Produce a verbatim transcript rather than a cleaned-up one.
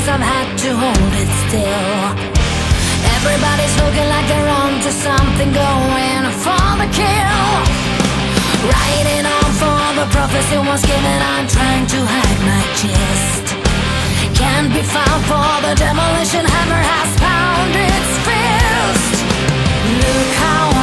years I've had to hold it still. Everybody's looking like they're on to something, going for the kill. Writing on for the prophecy once given, I'm trying to hide my chest. Can't be found, for the demolition hammer has found its fist. Look how